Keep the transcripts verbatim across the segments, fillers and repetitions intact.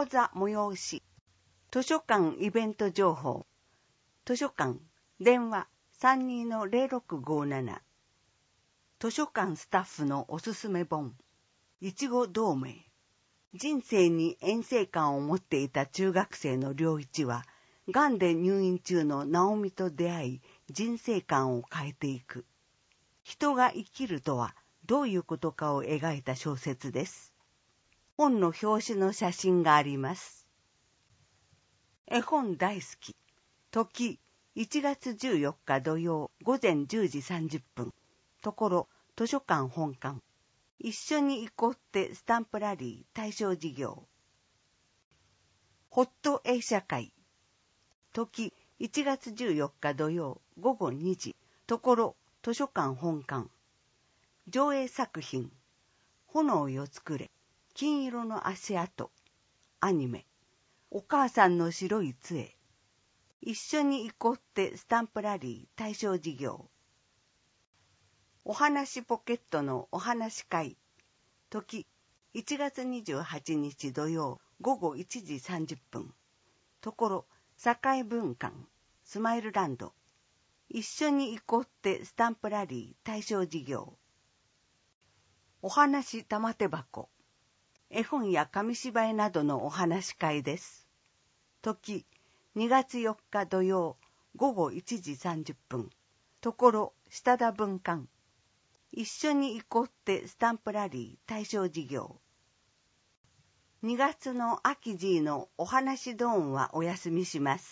講座催し、図書館イベント情報、図書館、電話 さんにーのゼロろくごーなな、図書館スタッフのおすすめ本、いちご同盟。人生に遠征感を持っていた中学生の良一は、がんで入院中の直美と出会い、人生観を変えていく。人が生きるとはどういうことかを描いた小説です。本の表紙の写真があります。絵本大好き。時、いちがつじゅうよっか土曜午前じゅうじさんじゅっぷん。ところ、図書館本館。一緒に行こうってスタンプラリー対象事業。ホット映写会。時、いちがつじゅうよっか土曜午後にじ。ところ、図書館本館。上映作品。炎よ作れ。金色の足跡。アニメ。お母さんの白い杖。一緒に行こうってスタンプラリー対象事業。お話ポケットのお話会。時、いちがつにじゅうはちにち土曜午後いちじさんじゅっぷん。ところ、栄文館、スマイルランド。一緒に行こうってスタンプラリー対象事業。お話玉手箱。絵本や紙芝居などのお話会です。時、にがつよっか土曜午後いちじさんじゅっぷん。ところ、下田文館。一緒に行こうってスタンプラリー対象事業。にがつの秋 G のお話ドーンはお休みします。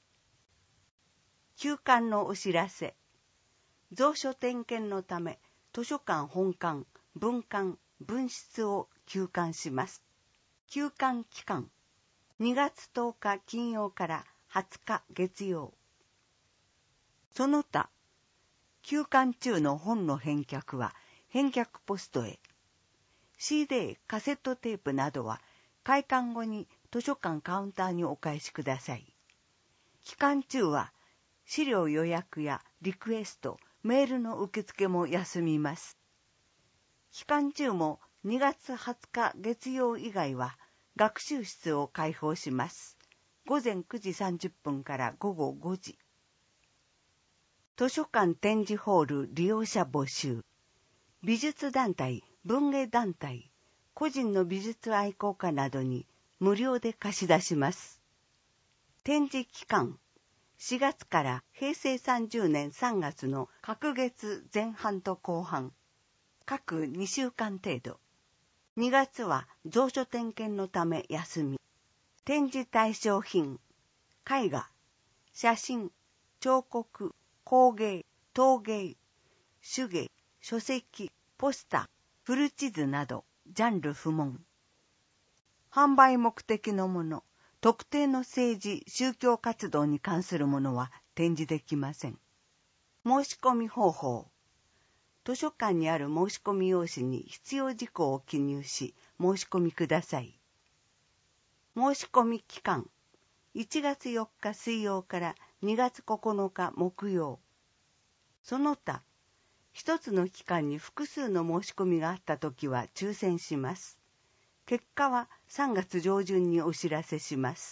休館のお知らせ。蔵書点検のため図書館本館、分館、分室を休館します。休館期間。にがつとおか金曜からはつか月曜。その他、休館中の本の返却は返却ポストへ。シーディー、カセットテープなどは開館後に図書館カウンターにお返しください。期間中は資料予約やリクエスト、メールの受付も休みます。期間中もにがつはつか月曜以外は学習室を開放します。ごぜんくじさんじゅっぷんからごごごじ。図書館展示ホール利用者募集。美術団体、文芸団体、個人の美術愛好家などに無料で貸し出します。展示期間。しがつからへいせいさんじゅうねんさんがつの各月前半と後半。各にしゅうかん程度。にがつは蔵書点検のため休み。展示対象品。絵画、写真、彫刻、工芸、陶芸、手芸、書籍、ポスター、古地図など、ジャンル不問。販売目的のもの、特定の政治、宗教活動に関するものは展示できません。申し込み方法。図書館にある申し込み用紙に必要事項を記入し、申し込みください。申し込み期間。いちがつよっか水曜からにがつここのか木曜。その他、一つの期間に複数の申し込みがあったときは抽選します。結果はさんがつ上旬にお知らせします。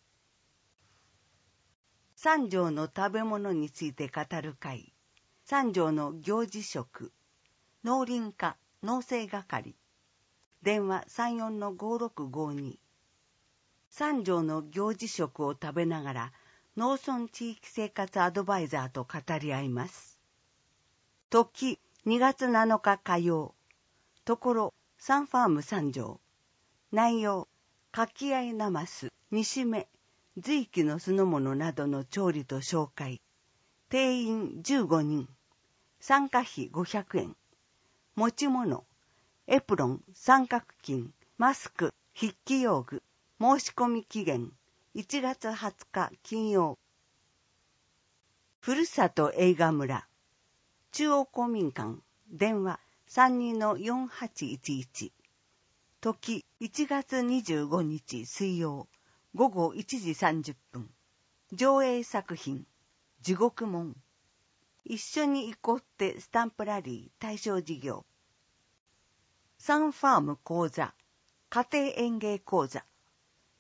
三条の食べ物について語る会。三条の行事食。農林課農政係。電話 さんよんのごろくごに。三条の行事食を食べながら農村地域生活アドバイザーと語り合います。時、にがつなのか火曜。ところ、サンファーム三条。内容、かき合いなます、煮しめ、随記の酢の物などの調理と紹介。定員じゅうごにん。参加費ごひゃくえん。持ち物、エプロン、三角巾、マスク、筆記用具。申し込み期限、いちがつはつか金曜。ふるさと映画村。中央公民館。電話 さんにーのよんはちいちいち。時いちがつにじゅうごにち水曜。ごごいちじさんじゅっぷん。上映作品。地獄門。一緒に行こうってスタンプラリー対象事業。サンファーム講座。家庭園芸講座。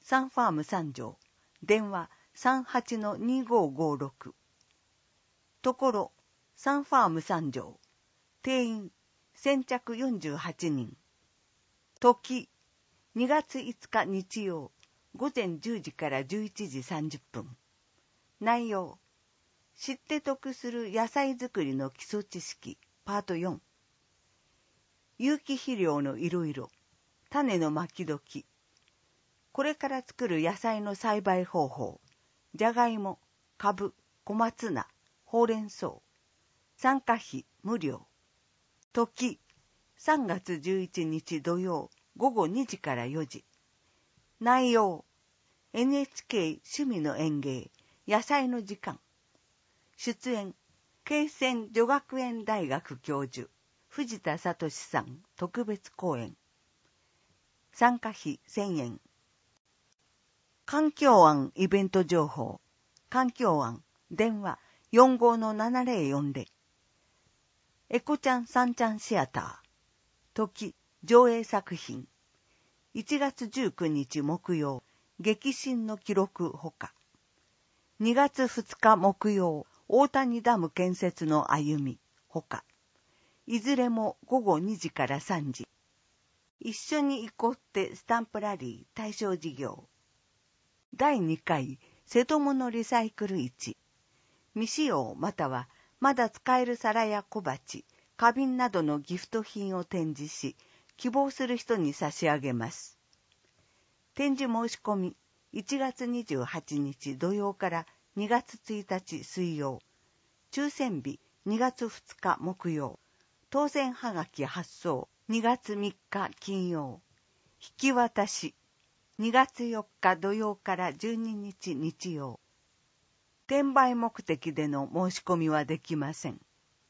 サンファーム三条、電話 さんはちのにごーごーろく。ところ、サンファーム三条、定員先着よんじゅうはちにん。時、にがついつか日曜、午前じゅうじからじゅういちじさんじゅっぷん。内容、知って得する野菜作りの基礎知識、パートよん。有機肥料のいろいろ、種のまき時、これから作る野菜の栽培方法、じゃがいも、かぶ、小松菜、ほうれん草、参加費無料。時、さんがつじゅういちにち土曜、ごごにじからよじ。内容、エヌエイチケー 趣味の園芸、野菜の時間。出演、慶泉女学園大学教授、藤田聡さん特別講演。参加費せんえん。環境案イベント情報。環境案、電話 よんごーのななぜろよんぜろ。エコちゃんさんちゃんシアター。時、上映作品。いちがつじゅうくにち木曜、激震の記録ほか。にがつふつか木曜、大谷ダム建設の歩みほか。いずれもごごにじからさんじ。一緒に行こうってスタンプラリー対象事業。だいにかい瀬戸物リサイクル市。未使用またはまだ使える皿や小鉢、花瓶などのギフト品を展示し、希望する人に差し上げます。展示申し込みいちがつにじゅうはちにち土曜からにがつついたち水曜。抽選日にがつふつか木曜。当選はがき発送にがつみっか金曜。引き渡しにがつよっか土曜からじゅうににち日曜。転売目的での申し込みはできません。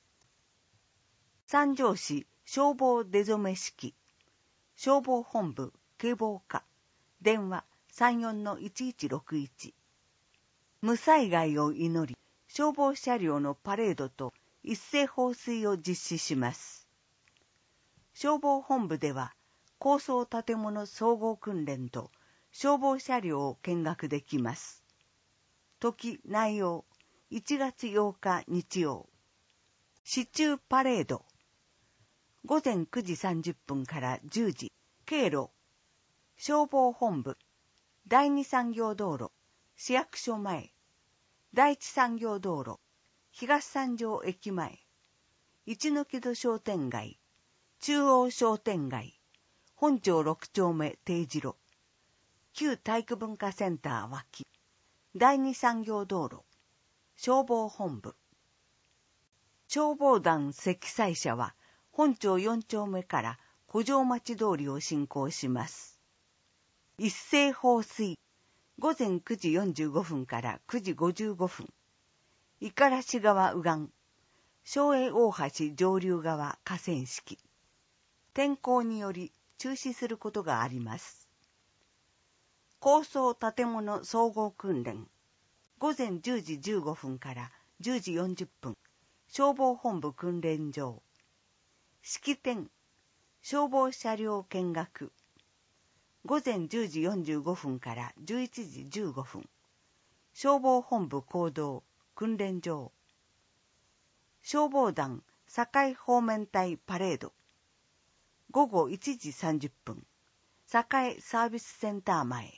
三条市消防出初め式。消防本部警防課。電話 さんよんのいちいちろくいち。無災害を祈り、消防車両のパレードと一斉放水を実施します。消防本部では、高層建物総合訓練と消防車両を見学できます。時、内容、いちがつようか日曜。市中パレード。ごぜんくじさんじゅっぷんからじゅうじ、経路。消防本部。だいに産業道路。市役所前。だいいち産業道路。東三条駅前。一ノ木戸商店街。中央商店街。本町ろくちょうめ定時路。旧体育文化センター脇。だいに産業道路。消防本部。消防団積載車は本町よんちょうめから古城町通りを進行します。一斉放水。ごぜんくじよんじゅうごふんからくじごじゅうごふん。五十嵐川右岸。昭栄大橋上流側河川敷。天候により中止することがあります。高層建物総合訓練。ごぜんじゅうじじゅうごふんからじゅうじよんじゅっぷん。消防本部訓練場。式典。消防車両見学。ごぜんじゅうじよんじゅうごふんからじゅういちじじゅうごふん。消防本部行動訓練場。消防団堺方面隊パレード。ごごいちじさんじゅっぷん。堺サービスセンター前。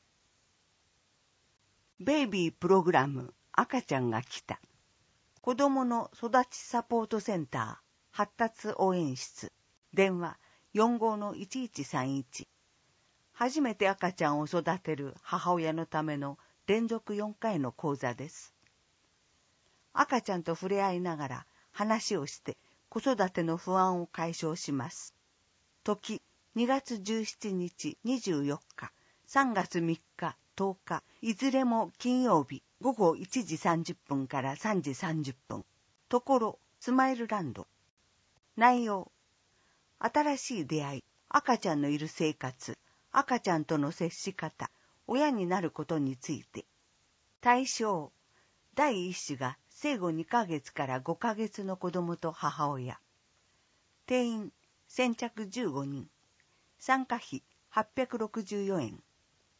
ベイビープログラム赤ちゃんが来た。子どもの育ちサポートセンター発達応援室。電話 よんごーのいちいちさんいち。初めて赤ちゃんを育てる母親のための連続よんかいの講座です。赤ちゃんと触れ合いながら話をして子育ての不安を解消します。時、にがつじゅうしちにちにじゅうよっか、さんがつみっかとおか、いずれも金曜日ごごいちじさんじゅっぷんからさんじさんじゅっぷん。ところ、スマイルランド。内容、新しい出会い、赤ちゃんのいる生活、赤ちゃんとの接し方、親になることについて。対象、第一子が生後にかげつからごかげつの子供と母親。定員、先着じゅうごにん。参加費はっぴゃくろくじゅうよえん。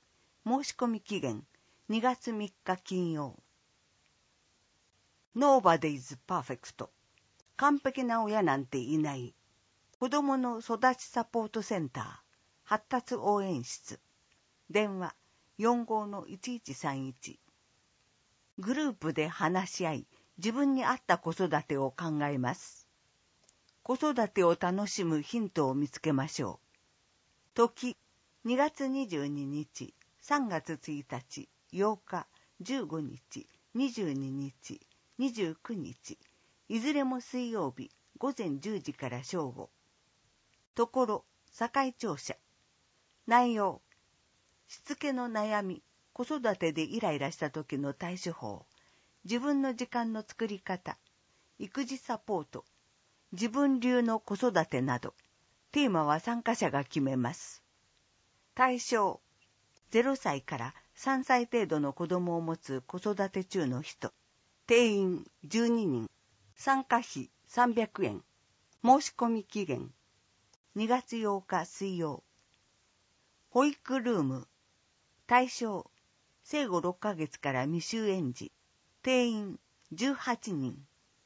申し込み期限にがつみっか金曜。Nobody's perfect。完璧な親なんていない。子どもの育ちサポートセンター、発達応援室。電話 よんごーのいちいちさんいち。グループで話し合い、自分に合った子育てを考えます。子育てを楽しむヒントを見つけましょう。時、にがつにじゅうににち、さんがつついたち、ようか、じゅうごにち、にじゅうににち、にじゅうくにち、いずれも水曜日、ごぜんじゅうじから正午。ところ、堺庁舎。内容、しつけの悩み、子育てでイライラした時の対処法、自分の時間の作り方、育児サポート、自分流の子育てなど、テーマは参加者が決めます。対象、ゼロさいからさんさい程度の子供を持つ子育て中の人、定員じゅうににん、参加費さんびゃくえん、申し込み期限にがつようか水曜。保育ルーム、対象、生後ろっかげつから未就園児、定員じゅうはちにん。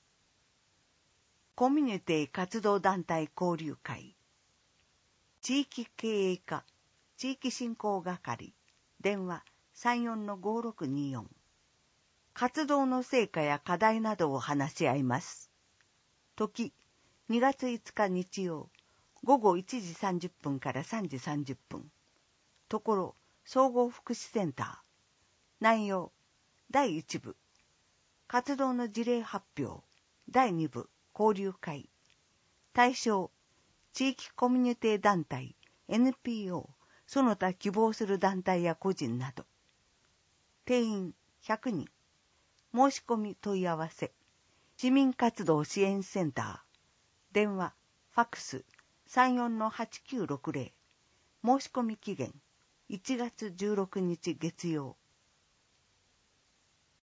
コミュニティ活動団体交流会、地域経営課、地域振興係、電話 さんよんのごろくによん。活動の成果や課題などを話し合います。時、にがついつか日曜、ごごいちじさんじゅっぷんからさんじさんじゅっぷん。ところ、総合福祉センター。内容、だいいち部。活動の事例発表。だいに部、交流会。対象、地域コミュニティ団体、エヌピーオー、その他希望する団体や個人など。定員ひゃくにん。申し込み問い合わせ。市民活動支援センター。電話、ファックス さんよんのはちきゅうろくぜろ。申し込み期限いちがつじゅうろくにち月曜。